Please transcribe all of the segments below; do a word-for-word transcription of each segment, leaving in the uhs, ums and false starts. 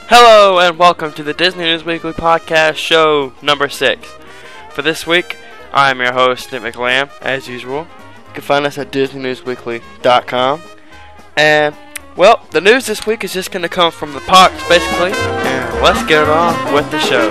Hello and welcome to the Disney News Weekly Podcast show number six. For this week, I am your host, Nick McLam, as usual. You can find us at Disney News Weekly dot com. And, well, the news this week is just going to come from the parks, basically. And let's get on with the show.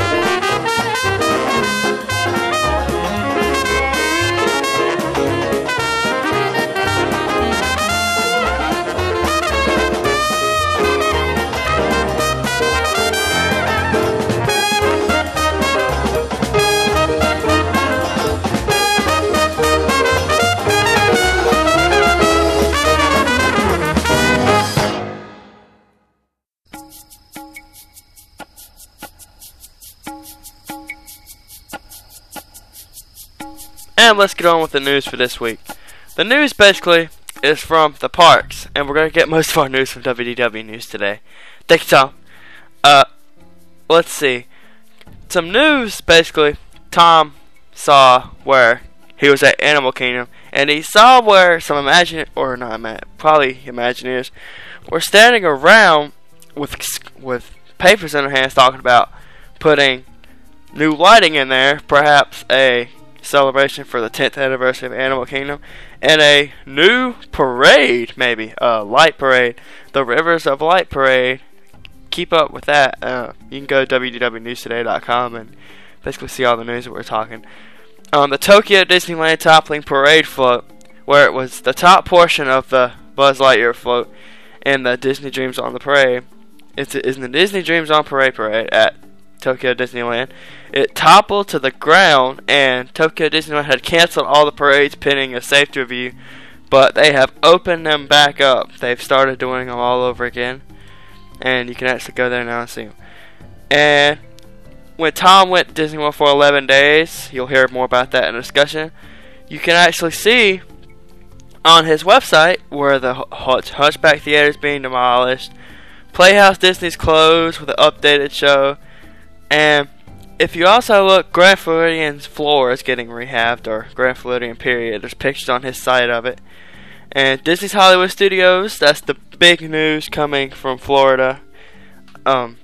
And let's get on with the news for this week. The news basically is from the parks, and we're going to get most of our news from W D W News today. Thank you, Tom. Uh, let's see. Some news, basically, Tom saw where he was at Animal Kingdom, and he saw where some Imagine or not, probably Imagineers were standing around with with papers in their hands talking about putting new lighting in there, perhaps a celebration for the tenth anniversary of Animal Kingdom, and a new parade, maybe a light parade, the Rivers of Light parade. Keep up with that. Uh, you can go to W D W News Today dot com and basically see all the news that we're talking. Um, the Tokyo Disneyland Toppling Parade float, where it was the top portion of the Buzz Lightyear float in the Disney Dreams on the Parade. It's in the Disney Dreams on Parade parade at Tokyo Disneyland. It toppled to the ground, and Tokyo Disneyland had canceled all the parades pending a safety review, but they have opened them back up. They've started doing them all over again, and you can actually go there now and see them. And when Tom went to Disney World for eleven days, you'll hear more about that in the discussion, you can actually see on his website where the Hutch, Hunchback Theater is being demolished, Playhouse Disney's closed with an updated show, and if you also look, Grand Floridian's floor is getting rehabbed, or Grand Floridian period. There's pictures on his site of it. And Disney's Hollywood Studios, that's the big news coming from Florida. Um,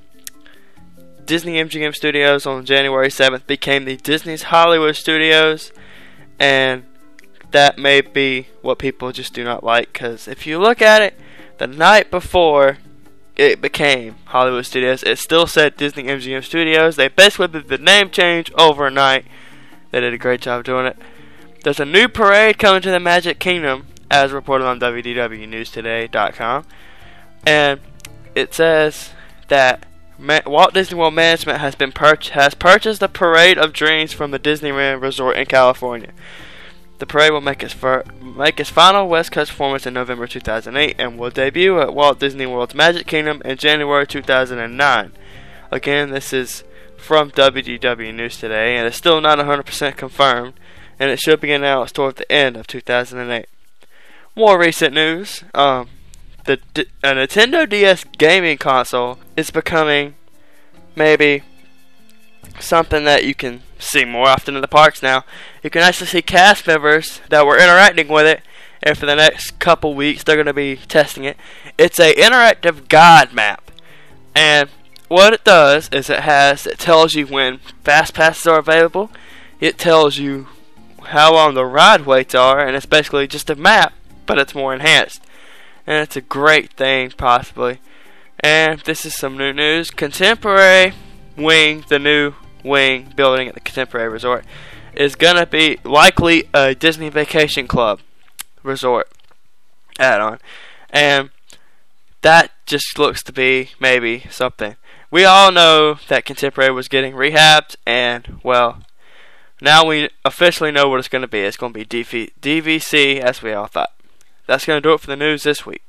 Disney M G M Studios on January seventh became the Disney's Hollywood Studios. And that may be what people just do not like, because if you look at it, the night before it became Hollywood Studios, it still said Disney M G M Studios. They basically did the name change overnight. They did a great job doing it. There's a new parade coming to the Magic Kingdom, as reported on W D W News Today dot com. And it says that Ma- Walt Disney World Management has been pur- has purchased a Parade of Dreams from the Disneyland Resort in California. The parade will make its, fir- make its final West Coast performance in November two thousand eight and will debut at Walt Disney World's Magic Kingdom in January two thousand nine. Again, this is from W D W News Today, and it's still not one hundred percent confirmed, and it should be announced toward the end of two thousand eight. More recent news, um, the D- a Nintendo D S gaming console is becoming maybe something that you can see more often in the parks now. You can actually see cast members that were interacting with it, and for the next couple weeks they're going to be testing it. It's a interactive guide map, and what it does is it has it tells you when fast passes are available. It tells you how long the ride waits are, and it's basically just a map, but it's more enhanced, and it's a great thing possibly. And this is some new news. Contemporary Wing, the new wing building at the Contemporary Resort, is gonna be likely a Disney Vacation Club resort add-on, and that just looks to be maybe something. We all know that Contemporary was getting rehabbed, and well, now we officially know what it's gonna be. It's gonna be D V C, as we all thought. That's gonna do it for the news this week.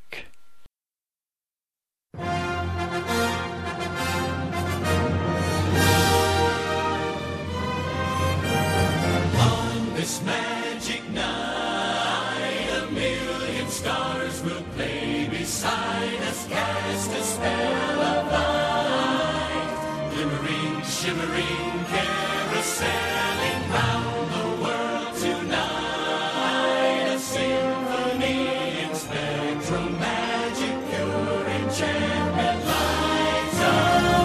This magic night, a million stars will play beside us, cast a spell of light, glimmering, shimmering, carouseling round the world tonight, a symphony in spectral magic, pure enchantment lights up.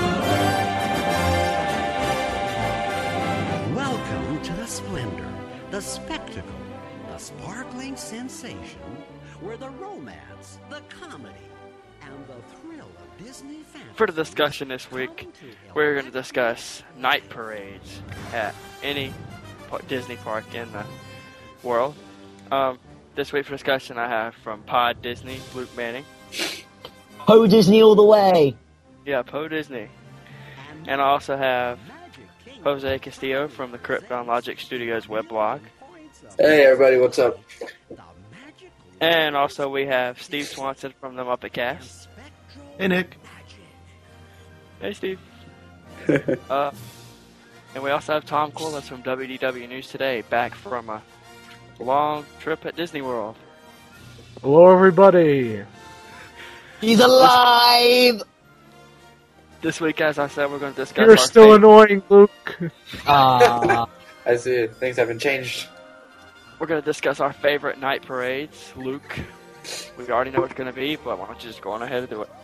the splendor, the spectacle, the sparkling sensation, where the romance, the comedy, and the thrill of Disney fantasy. For the discussion this week, we're going to discuss night parades at any par- Disney park in the world. Um, this week for discussion, I have from Pod Disney, Luke Manning. Ho Disney all the way! Yeah, Po Disney. And I also have Jose Castillo from the Krypton Logic Studios weblog. Hey everybody, what's up? And also we have Steve Swanson from the Muppet Cast. Hey Nick. Hey Steve. uh, and we also have Tom Corliss from W D W News Today, back from a long trip at Disney World. Hello, everybody. He's alive! This week, as I said, we're going to discuss You're our still favorite- annoying, Luke. Ah, I see. Things haven't changed. We're going to discuss our favorite night parades. Luke, we already know what it's going to be, but why don't you just go on ahead and do it?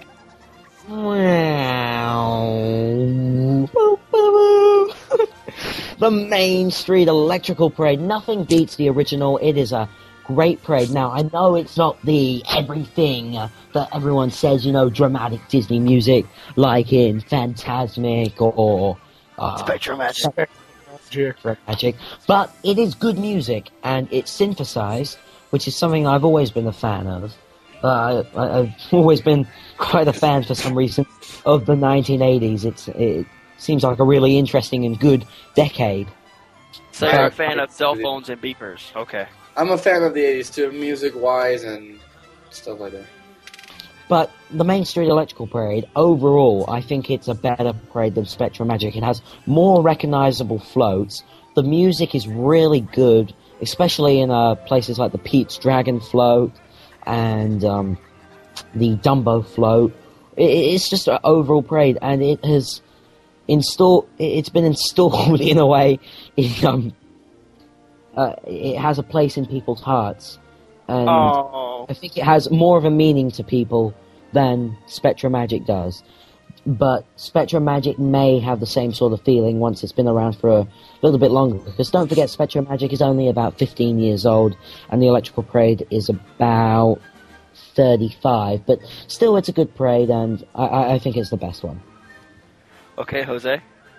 The Main Street Electrical Parade. Nothing beats the original. It is a great parade. Now, I know it's not the everything uh, that everyone says, you know, dramatic Disney music, like in Fantasmic or... Uh, Spectrum Magic. Spectrum Magic. But it is good music, and it's synthesized, which is something I've always been a fan of. Uh, I, I've always been quite a fan, for some reason, of the nineteen eighties. It's, it seems like a really interesting and good decade. So you're a fan of cell phones and beepers. Okay. I'm a fan of the eighties too, music-wise and stuff like that. But the Main Street Electrical Parade, overall, I think it's a better parade than Spectrum Magic. It has more recognizable floats. The music is really good, especially in uh, places like the Pete's Dragon float and um, the Dumbo float. It, it's just an overall parade, and it has installed. It's been installed in a way. In, um, uh, it has a place in people's hearts, and Oh. I think it has more of a meaning to people than Spectrum Magic does. But Spectrum Magic may have the same sort of feeling once it's been around for a little bit longer. Because don't forget, Spectrum Magic is only about fifteen years old, and the Electrical Parade is about thirty-five. But still, it's a good parade, and I, I I think it's the best one. Okay, Jose.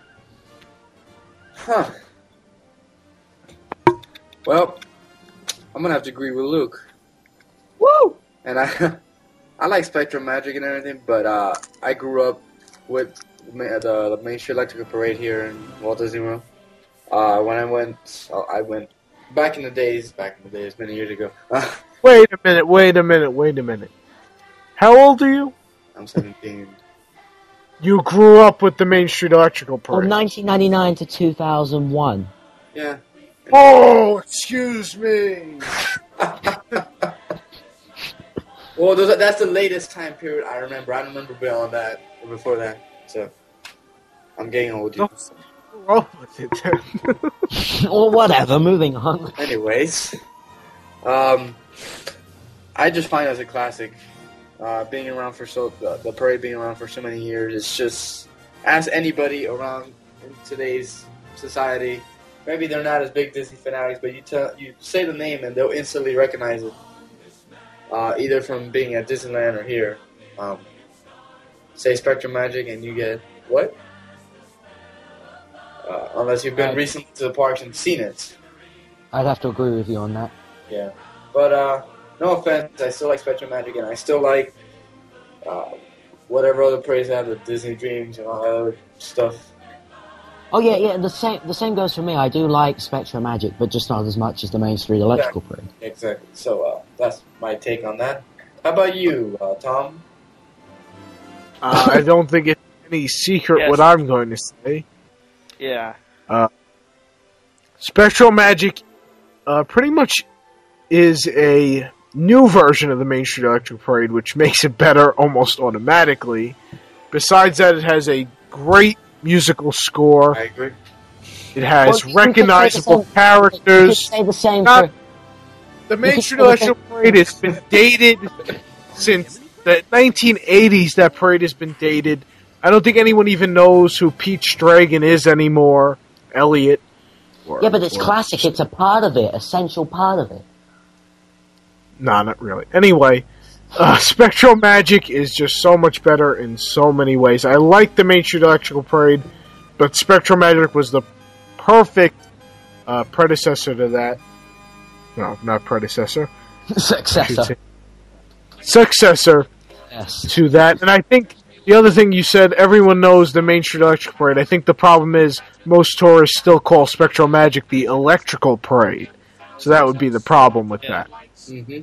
Huh. Well, I'm gonna have to agree with Luke. Woo! And I, I like Spectrum Magic and everything, but uh, I grew up with ma- the, the Main Street Electrical Parade here in Walt Disney World. Uh, when I went, I went back in the days, back in the days, many years ago. Wait a minute, wait a minute, wait a minute. How old are you? I'm seventeen. You grew up with the Main Street Electrical From Parade. nineteen ninety-nine to two thousand one. Yeah. Oh, excuse me. Well, those, that's the latest time period I remember. I don't remember beyond that or before that. So, I'm getting old. You. Roll with it then. Or whatever, moving on. Anyways, um, I just find it as a classic. Uh, being around for so the, the parade being around for so many years, it's just ask anybody around in today's society. Maybe they're not as big Disney fanatics, but you tell you say the name and they'll instantly recognize it. Uh, either from being at Disneyland or here. Um, say Spectrum Magic and you get what? Uh, unless you've been Right. recently to the parks and seen it. I'd have to agree with you on that. Yeah. But, uh, no offense, I still like Spectrum Magic, and I still like, uh, whatever other parades have, the Disney Dreams and all that other stuff. Oh yeah, yeah. The same. The same goes for me. I do like Spectrum Magic, but just not as much as the Main Street Electrical Parade. Exactly. So, uh, that's my take on that. How about you, uh, Tom? Uh, I don't think it's any secret Yes. what I'm going to say. Yeah. Spectral Magic uh, pretty much is a new version of the Main Street Electric Parade, which makes it better almost automatically. Besides that, it has a great musical score. I agree. It has Well, you could say the recognizable same- You could characters. say the same Not- for. The Main could Street say the Electric same- Parade has been dated since the nineteen eighties. That parade has been dated. I don't think anyone even knows who Pete's Dragon is anymore. Elliot. Or, Yeah, but it's or- classic. It's a part of it, essential part of it. Nah, not really. Anyway, uh, Spectral Magic is just so much better in so many ways. I like the Main Street Electrical Parade, but Spectral Magic was the perfect uh, predecessor to that. No, not predecessor. I should Successor. say successor Yes. to that. And I think the other thing you said, everyone knows the Main Street Electrical Parade. I think the problem is most tourists still call Spectral Magic the Electrical Parade. So that would be the problem with Yeah. that. hmm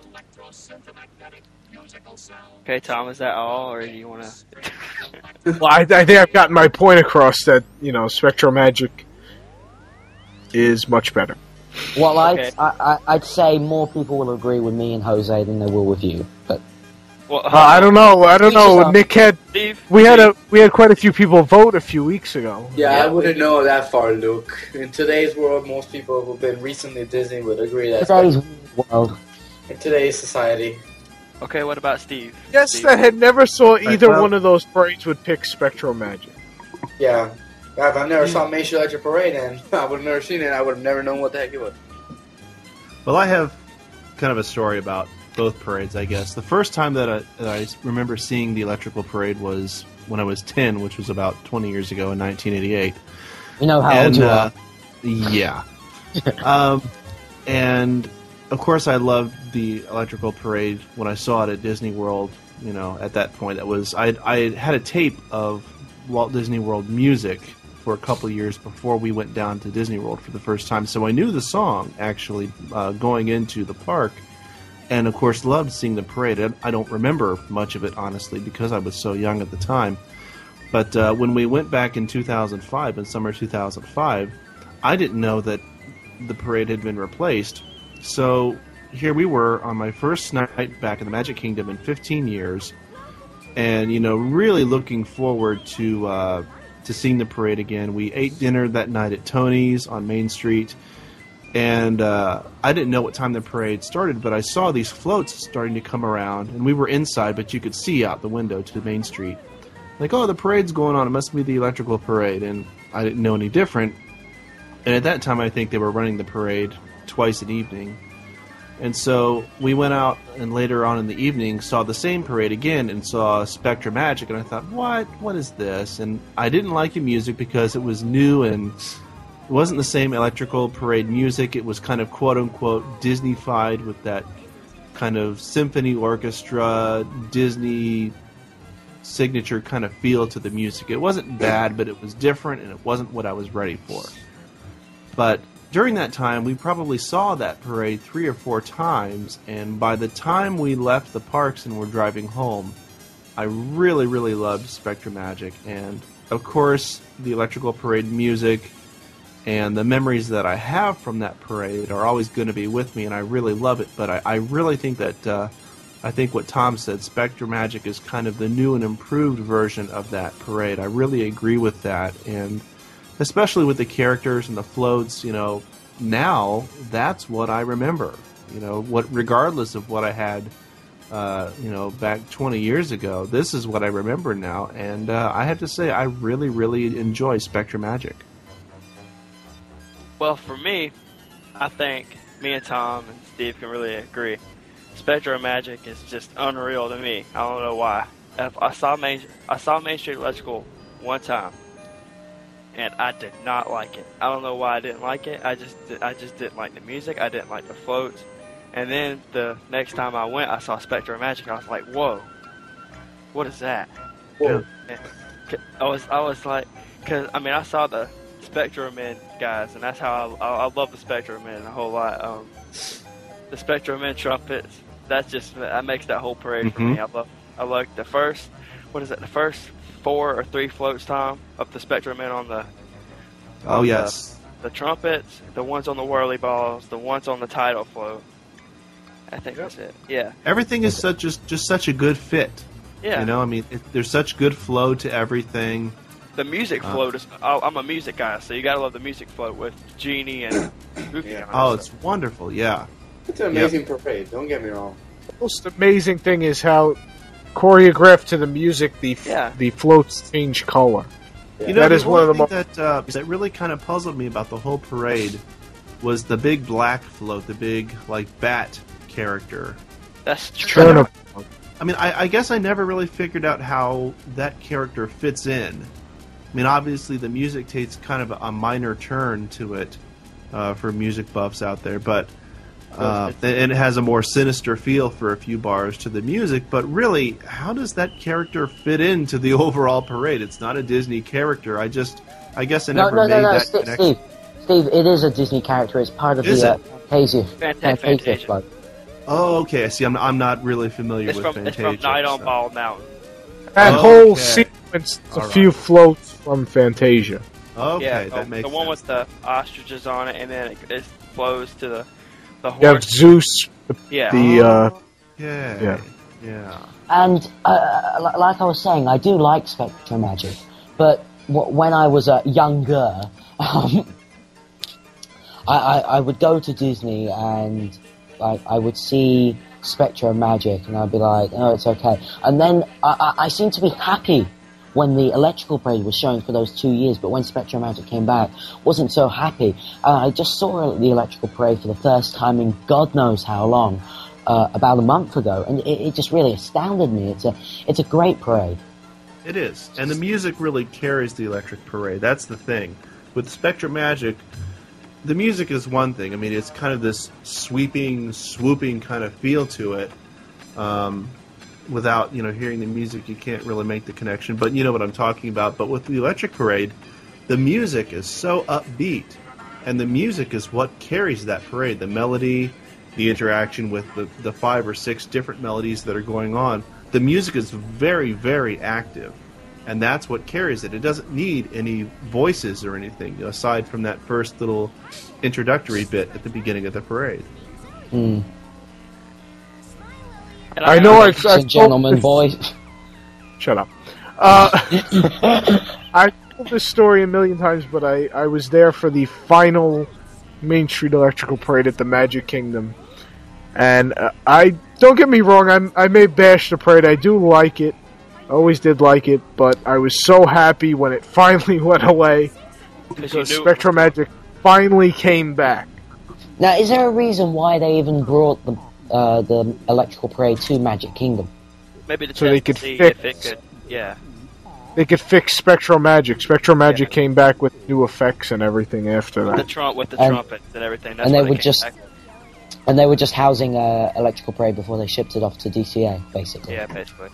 Okay, Tom, is that all, or do you want to? Well, I, I think I've gotten my point across that, you know, Spectral Magic is much better. Well, Okay. I'd, I, I- I'd say more people will agree with me and Jose than they will with you. But Well, Uh, I don't know. I don't Each know. his own. Nick had Steve. we had a we had quite a few people vote a few weeks ago. Yeah, Yeah, I wouldn't know that far, Luke. In today's world, most people who've been recently at Disney would agree that today's world, in today's society. Okay, what about Steve? Yes, Steve. that had never saw either well- one of those parades would pick Spectral Magic. Yeah. Yeah, if I never saw Main Street Electric Parade, and I would have never seen it, I would have never known what the heck it was. Well, I have kind of a story about both parades, I guess. The first time that I, that I remember seeing the Electrical Parade was when I was ten, which was about twenty years ago in nineteen eighty-eight. you know how old and you uh, are. yeah, um, and of course I loved the Electrical Parade when I saw it at Disney World. You know, at that point, it was I I had a tape of Walt Disney World music for a couple of years before we went down to Disney World for the first time, so I knew the song actually uh, going into the park. And of course, loved seeing the parade. I- I don't remember much of it, honestly, because I was so young at the time. But uh, when we went back in two thousand five, in summer two thousand five, I didn't know that the parade had been replaced. So here we were on my first night back in the Magic Kingdom in fifteen years, and you know, really looking forward to uh, to seeing the parade again. We ate dinner that night at Tony's on Main Street. And uh, I didn't know what time the parade started, but I saw these floats starting to come around, and we were inside, but you could see out the window to Main Street. Like, oh, the parade's going on. It must be the Electrical Parade, and I didn't know any different. And at that time, I think they were running the parade twice an evening. And so we went out, and later on in the evening, saw the same parade again, and saw Spectra Magic, and I thought, what? What is this? And I didn't like the music because it was new and... It wasn't the same Electrical Parade music. It was kind of quote-unquote Disney-fied with that kind of symphony orchestra, Disney signature kind of feel to the music. It wasn't bad, but it was different, and it wasn't what I was ready for. But during that time, we probably saw that parade three or four times, and by the time we left the parks and were driving home, I really, really loved Spectra Magic. And, of course, the Electrical Parade music... And the memories that I have from that parade are always going to be with me, and I really love it. But I, I really think that, uh, I think what Tom said, Spectra Magic is kind of the new and improved version of that parade. I really agree with that, and especially with the characters and the floats, you know, now that's what I remember. You know, what regardless of what I had, uh, you know, back twenty years ago, this is what I remember now, and uh, I have to say I really, really enjoy Spectra Magic. Well, for me, I think me and Tom and Steve can really agree. Spectrum Magic is just unreal to me. I don't know why. If I saw Main, I saw Main Street Electrical one time, and I did not like it. I don't know why I didn't like it. I just, I just didn't like the music. I didn't like the floats. And then the next time I went, I saw Spectrum Magic. I was like, whoa, what is that? Whoa. And I was, I was like, cause I mean, I saw the Spectrum Men guys, and that's how I, I, I love the Spectrum Men a whole lot. Um, the Spectrum Men trumpets, that's just that makes that whole parade for me. I love, I like the first, what is it? The first four or three floats, Tom, of the Spectrum Men on the. Oh on yes, The, the trumpets, the ones on the whirly balls, the ones on the tidal float. I think that's it. Yeah. everything is such just just such a good fit. Yeah. You know, I mean, it, there's such good flow to everything. The music Uh. float is. I- I'm a music guy, so you gotta love the music float with Genie and Goofy. Yeah. on it, Oh, so- it's wonderful. Yeah. It's an amazing parade, don't get me wrong. The most amazing thing is how choreographed to the music the f- Yeah. the floats change color. You know, That the is one of the only mo- thing that uh, that really kind of puzzled me about the whole parade was the big black float, the big like bat character. That's Turn true. up. I mean, I, I guess I never really figured out how that character fits in. I mean, obviously the music takes kind of a, a minor turn to it uh, for music buffs out there, but uh, and it has a more sinister feel for a few bars to the music. But really, how does that character fit into the overall parade? It's not a Disney character. I just, I guess I No, never no, made no, no, that Steve, connection. Steve, Steve, it is a Disney character. It's part of Is the uh, it? Fantasia, Fanta- Fantasia Fantasia. float. Oh, okay. I see. I'm, I'm not really familiar It's with from it's Fantasia. from Night on so- Bald Mountain. That Okay. whole sequence, a All few right. floats from Fantasia. Okay, yeah, that the, makes the one sense. with the ostriches on it, and then it, it flows to the the You have horse. Zeus, the, Yeah. the uh, Yeah. Yeah. Yeah. And uh, li- like I was saying, I do like Spectrum Magic, but w- when I was uh, younger, um, I, I, I would go to Disney and like I would see Spectrum Magic, and I'd be like, "Oh, it's okay." And then I, I, I seemed to be happy when the Electrical Parade was showing for those two years, but when Spectrum Magic came back, wasn't so happy. Uh, I just saw the Electrical Parade for the first time in God knows how long. Uh, about a month ago, and it, it just really astounded me. It's a it's a great parade. It is. And the music really carries the Electric Parade. That's the thing. With Spectrum Magic, the music is one thing. I mean, it's kind of this sweeping, swooping kind of feel to it. Um, without, you know, hearing the music, you can't really make the connection. But you know what I'm talking about. But with the Electric Parade, the music is so upbeat. And the music is what carries that parade. The melody, the interaction with the, the five or six different melodies that are going on. The music is very, very active, and that's what carries it. It doesn't need any voices or anything, you know, aside from that first little introductory bit at the beginning of the parade. Mm. And I know I've, Ladies I've and gentlemen, told this- boys. Shut up. Uh, I told this story a million times, but I, I was there for the final Main Street Electrical Parade at the Magic Kingdom. And uh, I don't get me wrong, I'm, I may bash the parade. I do like it. I always did like it, but I was so happy when it finally went away Because you because knew- Spectrum Magic finally came back. Now, is there a reason why they even brought the uh, the Electrical Parade to Magic Kingdom? maybe to so test they to could see fix- if it could. Yeah. They could fix Spectral Magic. Spectral Magic Yeah. came back with new effects and everything after The that. trump with the And- trumpets and everything. That's and they why would came just- back. And they were just housing uh, Electrical Parade before they shipped it off to D C A, basically. Yeah, basically.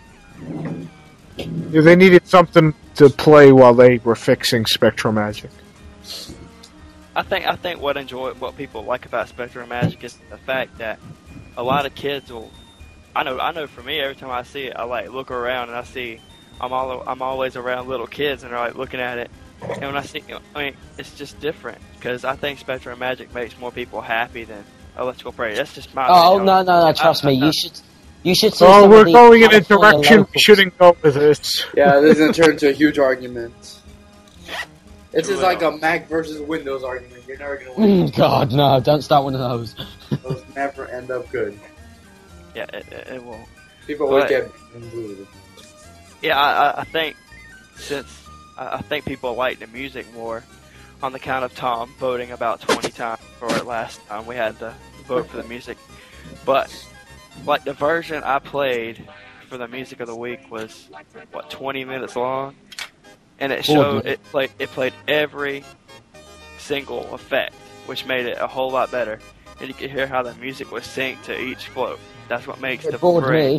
Yeah, they needed something to play while they were fixing Spectral Magic. I think I think what enjoy what people like about Spectrum Magic is the fact that a lot of kids will. I know I know for me, every time I see it, I like look around and I see I'm all I'm always around little kids and they're like looking at it. And when I see, I mean, it's just different because I think Spectrum Magic makes more people happy than Electrical Parade. That's just my. Oh opinion. no, no, no! Trust I- me, I- you should, you should see. Oh, some we're of the going in a California direction we locals. shouldn't go with this. Yeah, this is going to turn into a huge argument. This is True like a enough. Mac versus Windows argument. You're never going to win. Mm, God, no! Don't start one of those. Those never end up good. Yeah, it, it, it won't. People always But- get included. Yeah, I, I- I think since I I think people like the music more on the count of Tom voting about twenty times for it last time we had to vote for the music. But like the version I played for the music of the week was what twenty minutes long, and it showed yeah. it played it played every single effect, which made it a whole lot better. And you could hear how the music was synced to each float. That's what makes the It bored parade. me.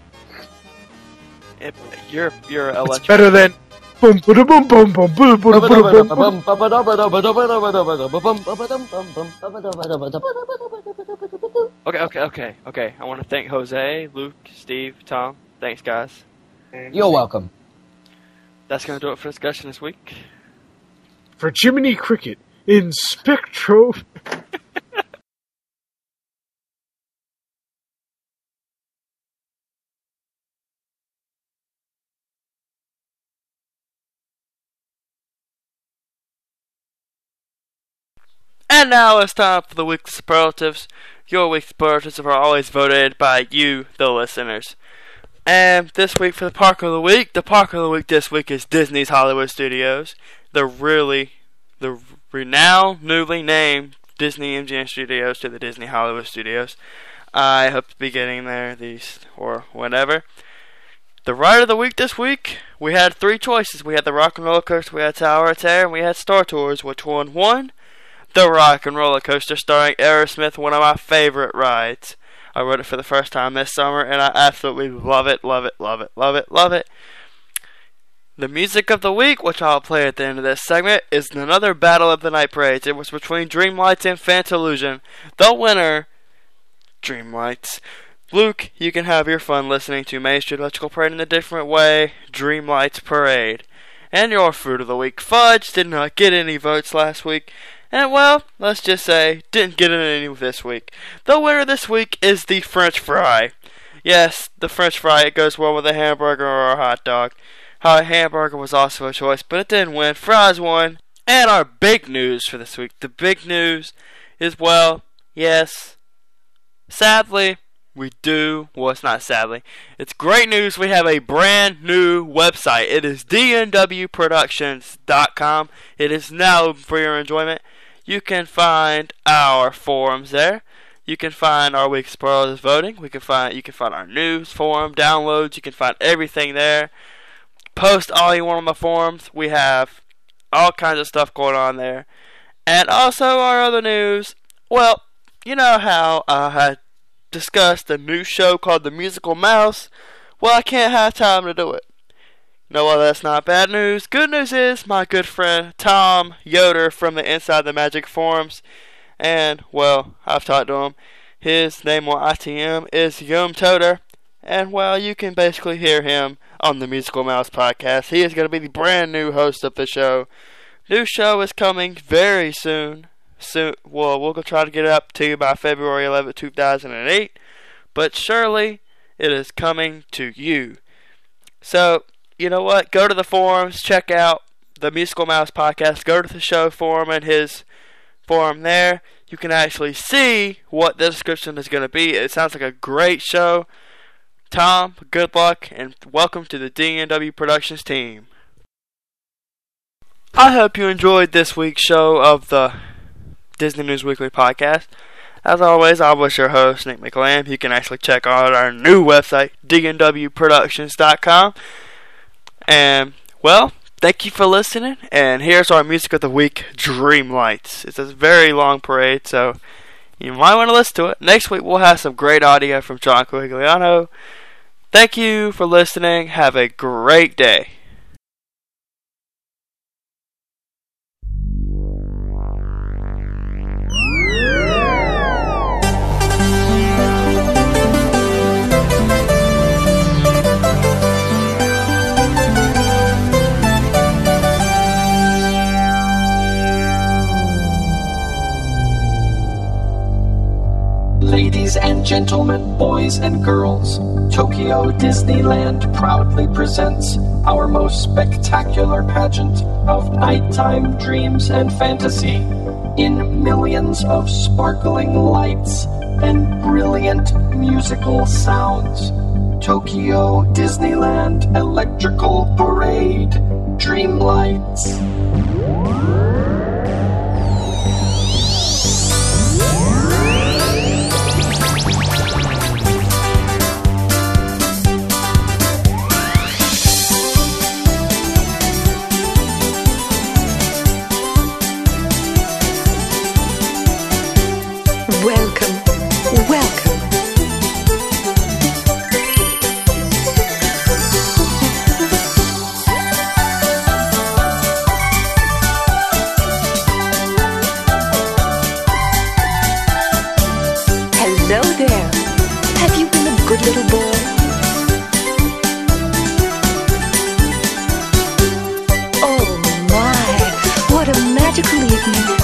It, you're you're It's electric. better than boom, boom, boom, boom, boom, boom, boom, boom, boom, boom. Okay, okay, okay, okay. I want to thank Jose, Luke, Steve, Tom. Thanks, guys. You're welcome. That's going to do it for discussion this week. For Jiminy Cricket in Spectro. And now it's time for the weekly superlatives. Your week's superlatives are always voted by you, the listeners. And this week for the Park of the Week, the Park of the Week this week is Disney's Hollywood Studios. The really, the renowned, newly named Disney M G M Studios to the Disney Hollywood Studios. I hope to be getting there, these, or whatever. The Ride of the Week this week, we had three choices. We had the Rock and Roller Coaster, we had Tower of Terror, and we had Star Tours. Which one won? The Rock and Roller Coaster, starring Aerosmith, one of my favorite rides. I rode it for the first time this summer, and I absolutely love it, love it, love it, love it, love it. The music of the week, which I'll play at the end of this segment, is another Battle of the Night Parades. It was between Dreamlights and Fantalusion. The winner, Dreamlights. Luke, you can have your fun listening to Main Street Electrical Parade in a different way, Dreamlights Parade. And your Fruit of the Week, Fudge, did not get any votes last week. And, well, let's just say, didn't get any this week. The winner this week is the French fry. Yes, the French fry, it goes well with a hamburger or a hot dog. How a hamburger was also a choice, but it didn't win. Fries won. And our big news for this week. The big news is, well, yes, sadly, we do, well, it's not sadly, it's great news. We have a brand new website. It is D N W productions dot com. It is now open for your enjoyment. You can find our forums there. You can find our week's spoilers voting. We can find you can find our news forum downloads. You can find everything there. Post all you want on the forums. We have all kinds of stuff going on there. And also our other news. Well, you know how I had discussed a new show called The Musical Mouse? Well, I can't have time to do it. No, well, that's not bad news. Good news is my good friend Tom Yoder from the Inside the Magic forums, and, well, I've talked to him. His name on I T M is Yom Toter, and, well, you can basically hear him on the Musical Mouse podcast. He is going to be the brand new host of the show. New show is coming very soon. Soon, well, we'll try to get it up to you by February eleventh, two thousand eight, but surely it is coming to you. So, you know what? Go to the forums, check out the Musical Mouse podcast, go to the show forum and his forum there. You can actually see what the description is going to be. It sounds like a great show. Tom, good luck, and welcome to the D N W Productions team. I hope you enjoyed this week's show of the Disney News Weekly podcast. As always, I was your host, Nick McLam. You can actually check out our new website, D N W productions dot com. And, well, thank you for listening. And here's our music of the week, Dreamlights. It's a very long parade, so you might want to listen to it. Next week, we'll have some great audio from John Quigliano. Thank you for listening. Have a great day. Ladies and gentlemen, boys and girls, Tokyo Disneyland proudly presents our most spectacular pageant of nighttime dreams and fantasy in millions of sparkling lights and brilliant musical sounds. Tokyo Disneyland Electrical Parade, Dreamlights. Welcome, welcome. Hello there. Have you been a good little boy? Oh my, what a magical evening.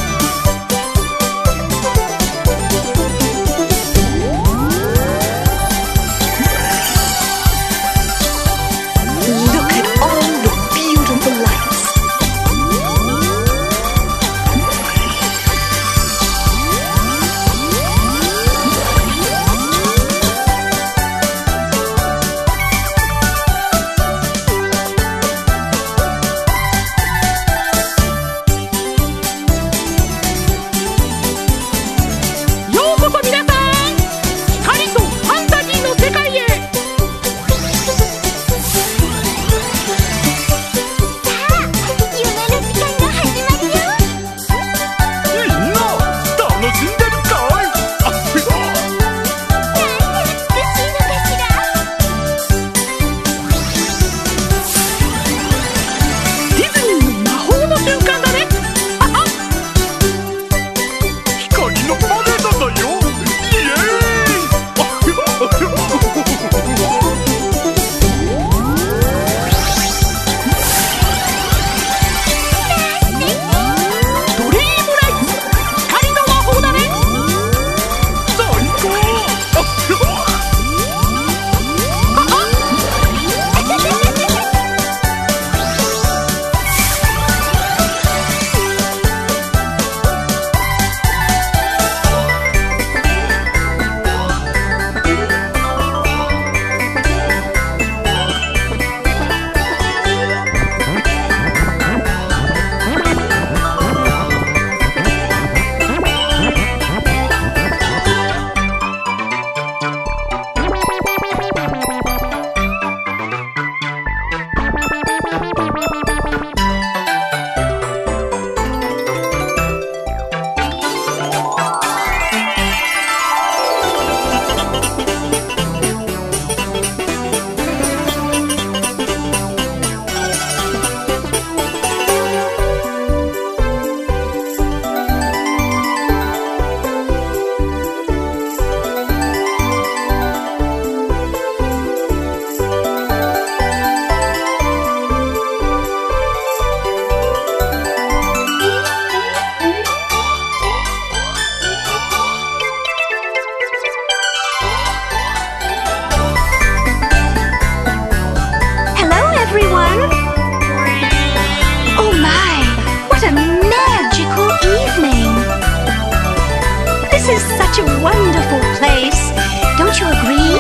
such a wonderful place. Don't you agree?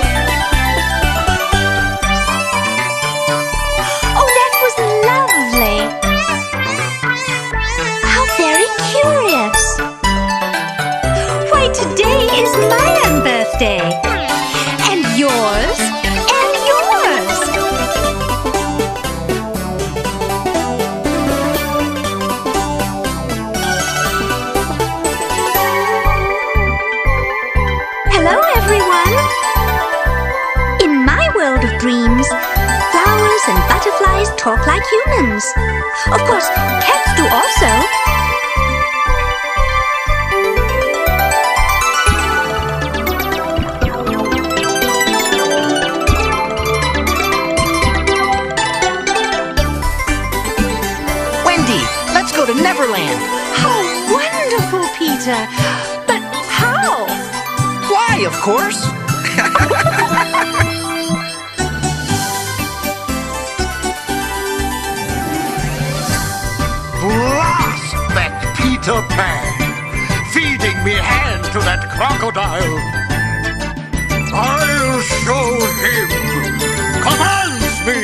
Oh, that was lovely. How very curious. Why, today is my birthday. And yours. And yours. Hello, everyone. In my world of dreams, flowers and butterflies talk like humans. Of course, cats do also. Wendy, let's go to Neverland. How wonderful, Peter. But how? Fly, of course. Blast that Peter Pan! Feeding me hand to that crocodile! I'll show him! Commands me!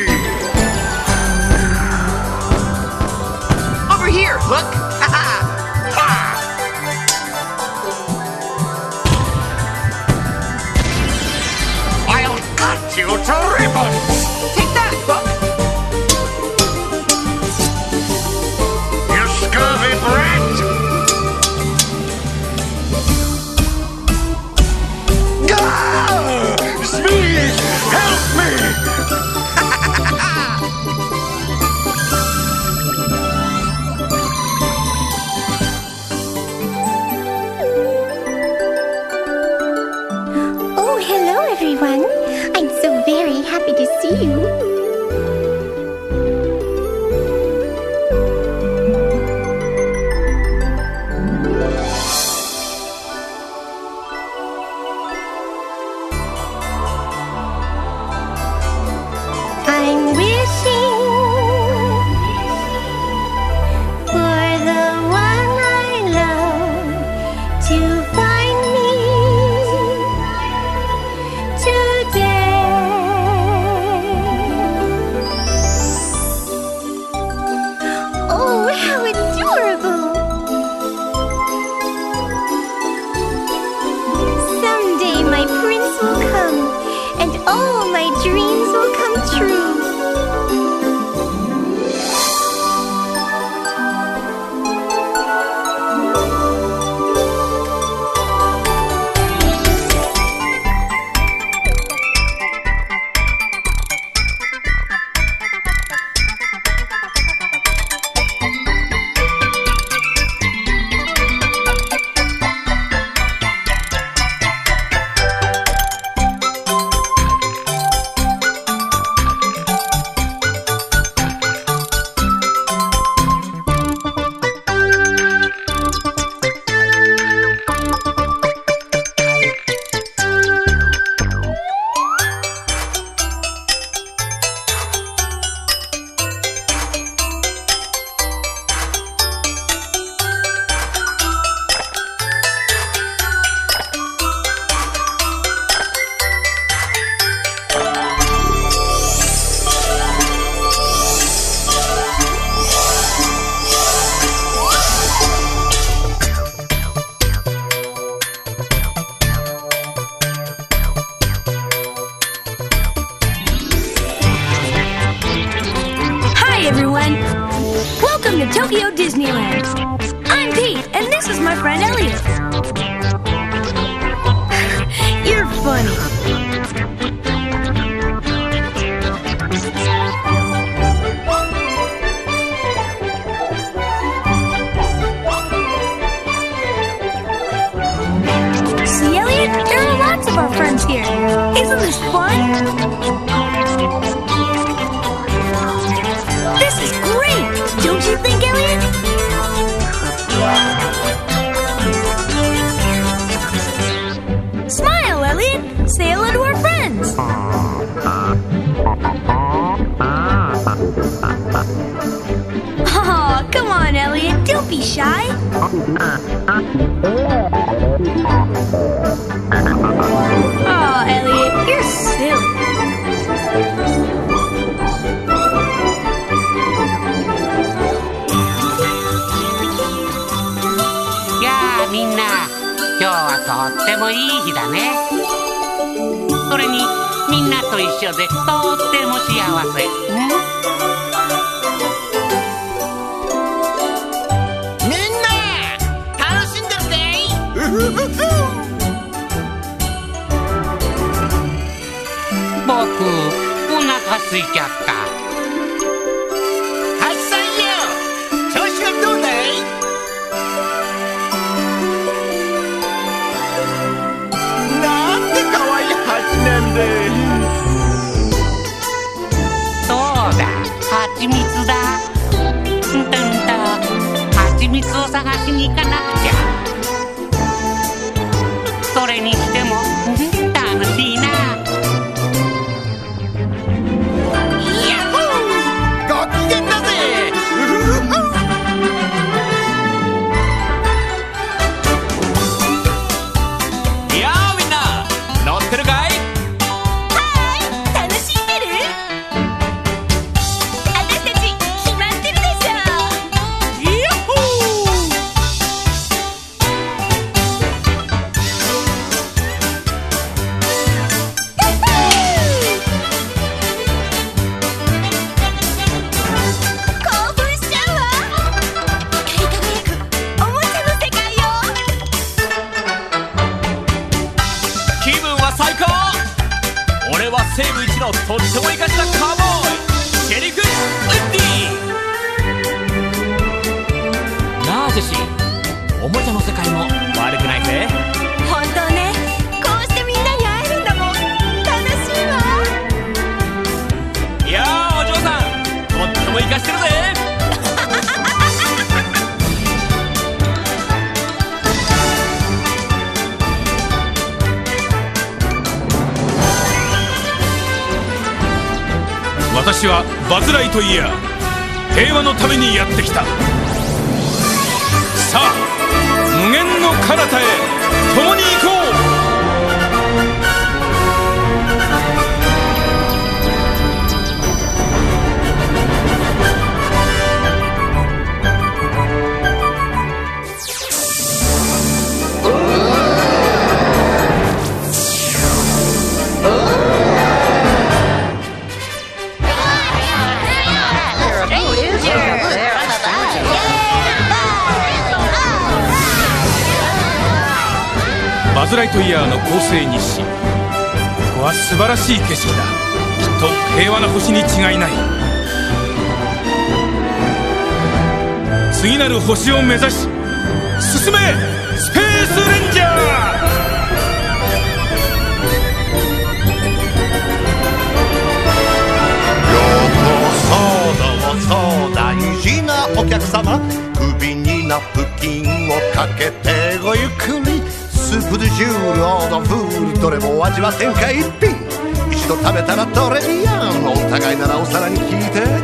Over here, look. I'll cut you to ribbons! Take that, Buck. You scurvy brat! Gah! Speed! Help me! Oh, hello, everyone. I'm so very happy to see you. I'm wishing for the one I love to find me today. Oh, how adorable! Someday my prince will come, and all my dreams will come true. Hi, everyone. Welcome to Tokyo Disneyland. I'm Pete, and this is my friend Elliot. You're funny. See, Elliot? There are lots of our friends here. Isn't this fun? This is great! Don't you think, Elliot? Smile, Elliot! Say hello to our friends! Oh, come on, Elliot. Don't be shy. あみんな、今日はとってもいい日だね。それにみんなと一緒でとっても幸せ。 みんな楽しんでるぜ。 僕、お腹空いちゃった。 ハチさんよ、調子はどうだい？なんてかわいいハチなんだ。 そうだ、蜂蜜だ。うんとんと、蜂蜜を探しに行かなくちゃ。それにしても楽しいな。 西部一のとっても生かしたカウボーイ、シェリフ・ウッディ。なあジェシー、おもちゃの世界も悪くないぜ。 本当ね、こうしてみんなに会えるんだもん。楽しいわ。 いやー、お嬢さん、とっても生かしてるぜ。私はバズ・ライトイヤー、平和のためにやってきた。さあ、無限の彼方へ共に行こう。バズ・ライトイヤーの構成日誌。ここは素晴らしい景色だ。きっと平和な星に違いない。次なる星を目指し進め、スペースレンジャー。 ようこそどうぞ大事なお客様、首にナプキンをかけてごゆっくり。スープデュジュール、オードフール、どれも味は天下一品。一度食べたらトレビアン、お互いならお皿に聞いて、歌って踊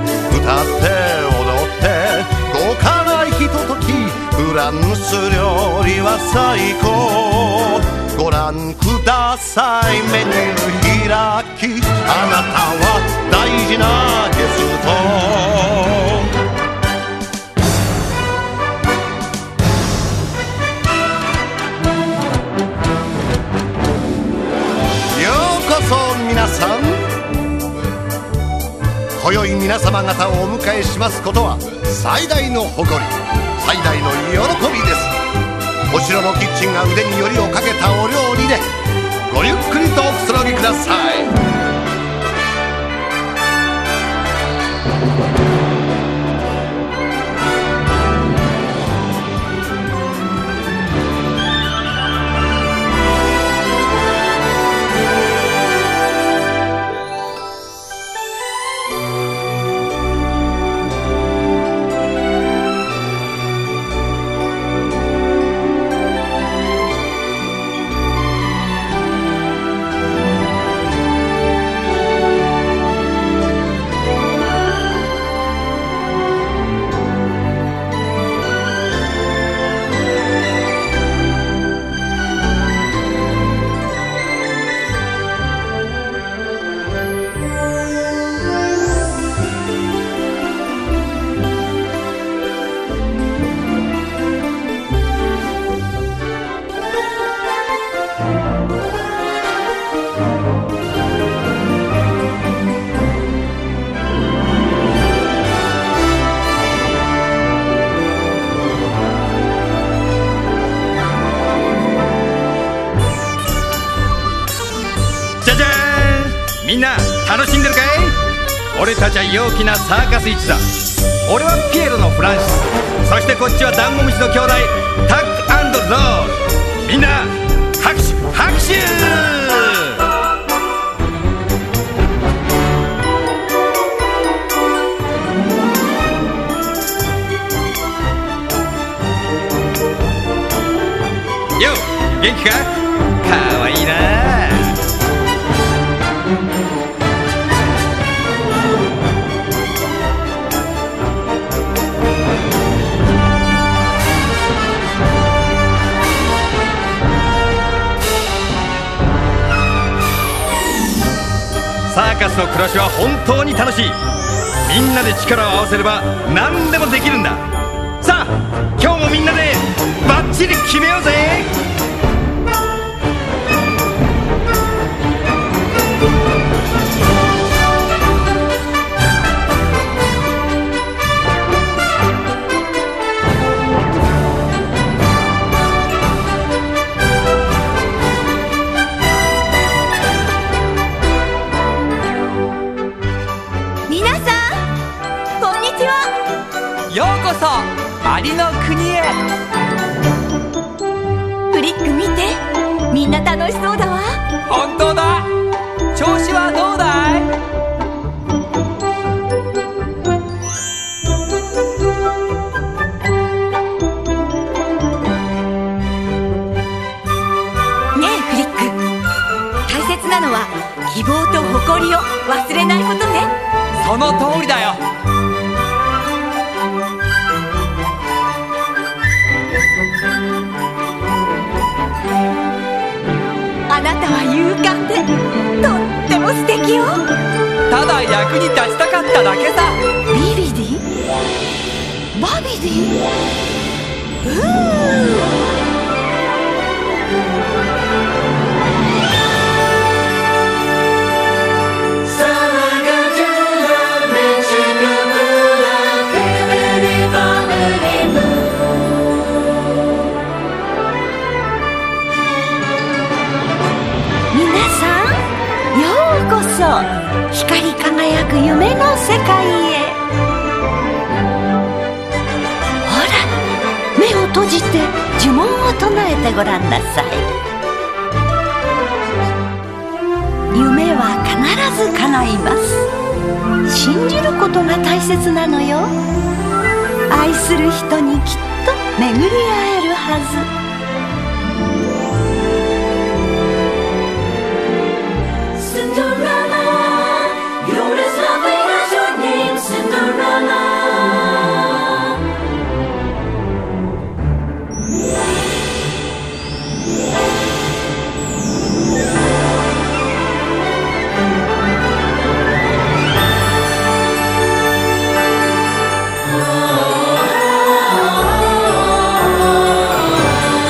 って豪華なひととき。フランス料理は最高。ご覧ください、メニュー開き。あなたは大事なゲスト。皆さん、今宵皆様方をお迎えしますことは最大の誇り、最大の喜びです。お城のキッチンが腕によりをかけたお料理でごゆっくりとおくつろぎください。 楽しんでるかい？俺たちは陽気なサーカス一座。俺はピエロのフランシス、そしてこっちはダンゴムシの兄弟タック&ロール。みんな拍手拍手。よう元気か？かわいいな。サーカスの暮らしは本当に楽しい。みんなで力を合わせれば何でもできるんだ。さあ今日もみんなでバッチリ決めようぜ。 ようこそアリの国へ。 フリック見て、みんな楽しそうだわ。 本当だ。調子はどうだい？ ねえフリック、大切なのは希望と誇りを忘れないことね。 その通りだよ。 あなたは勇敢でとっても素敵よ。 ただ役に立ちたかっただけさ。 ビビディ？バビディ？うー光り輝く夢の世界へ。ほら、目を閉じて呪文を唱えてごらんなさい。夢は必ず叶います。信じることが大切なのよ。愛する人にきっと巡り会えるはず。 Oh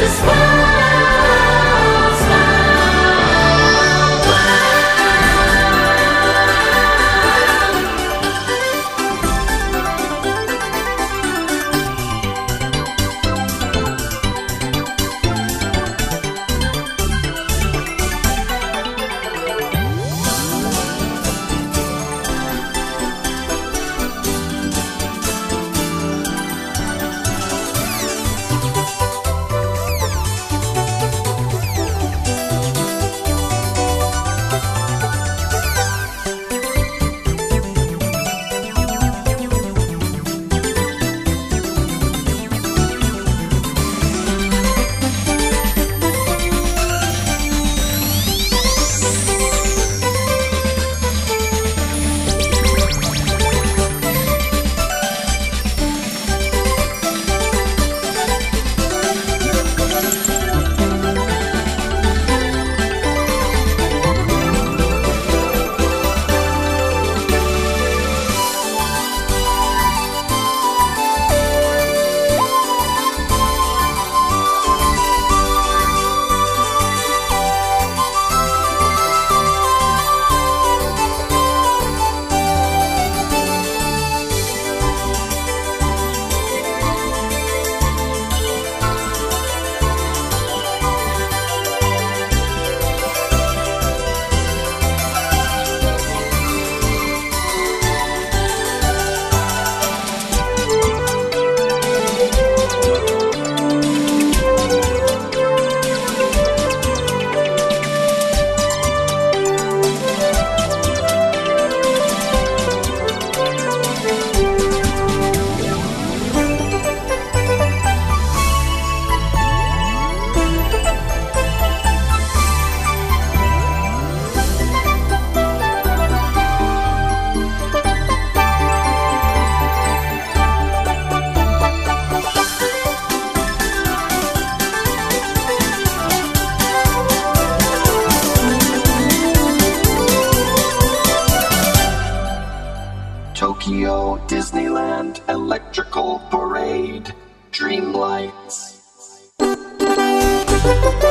Tokyo Disneyland Electrical Parade Dreamlights.